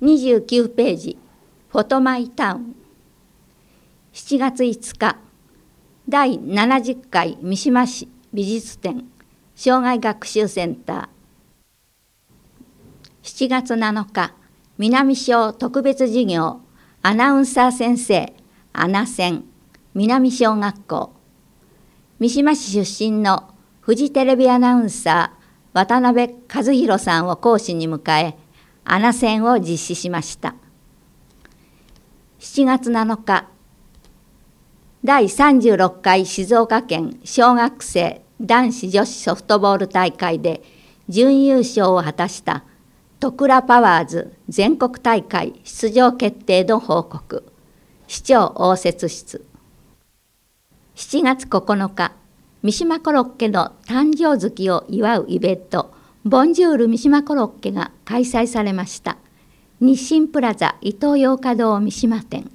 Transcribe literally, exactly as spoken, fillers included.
にじゅうきゅうページ、フォトマイタウン。しちがついつか、だいななじゅっかい三島市美術展障害学習センター。しちがつなのか、南小特別授業アナウンサー先生アナセン南小学校。三島市出身のフジテレビアナウンサー渡辺和弘さんを講師に迎え、アナセンを実施しました。しちがつなのか、だいさんじゅうろっかい静岡県小学生男子女子ソフトボール大会で準優勝を果たした戸倉パワーズ全国大会出場決定の報告。市長応接室。しちがつここのか、三島コロッケの誕生月を祝うイベント、ボンジュール三島コロッケが開催されました。日清プラザイトーヨーカドー三島店。